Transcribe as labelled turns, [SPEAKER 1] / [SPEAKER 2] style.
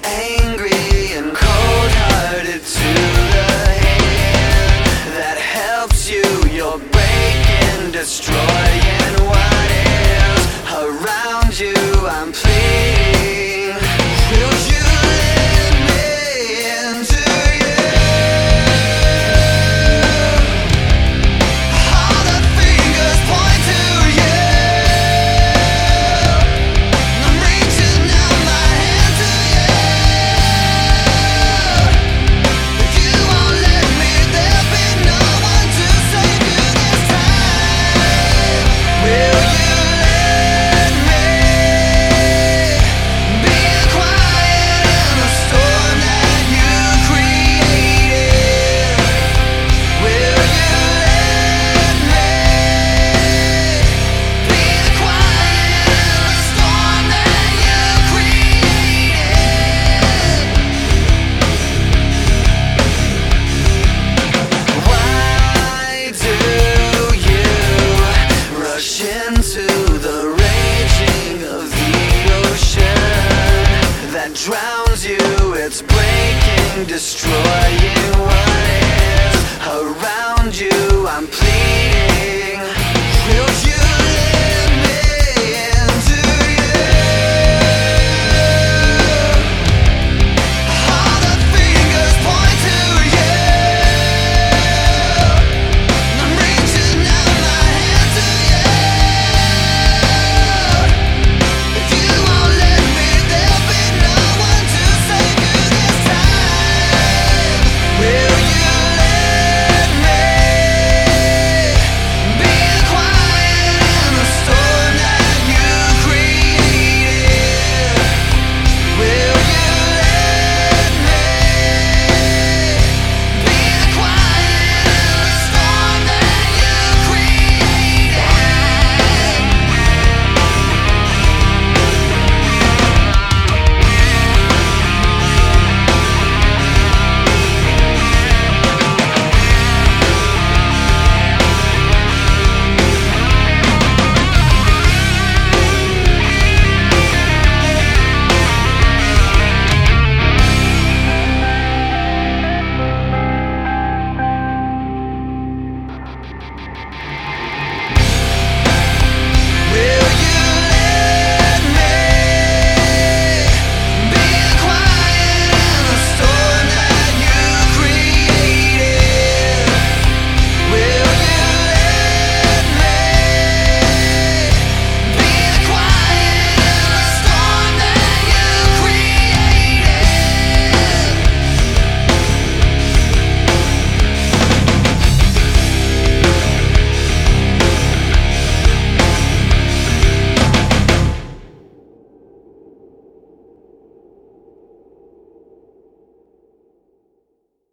[SPEAKER 1] angry and cold-hearted to the hand that helps you. You're breaking, destroying what is around you. I'm pleading, will you let me into you? All the fingers point to you. I'm reaching out my hand to you. If you won't let me, there'll be no one to save you this time. Will you let me be quiet in the storm that you created? Will you let me be quiet in the storm that you created? Why do you rush into the raging of the ocean that drowns you? It's breaking, destroying what is around you. I'm pleading, will you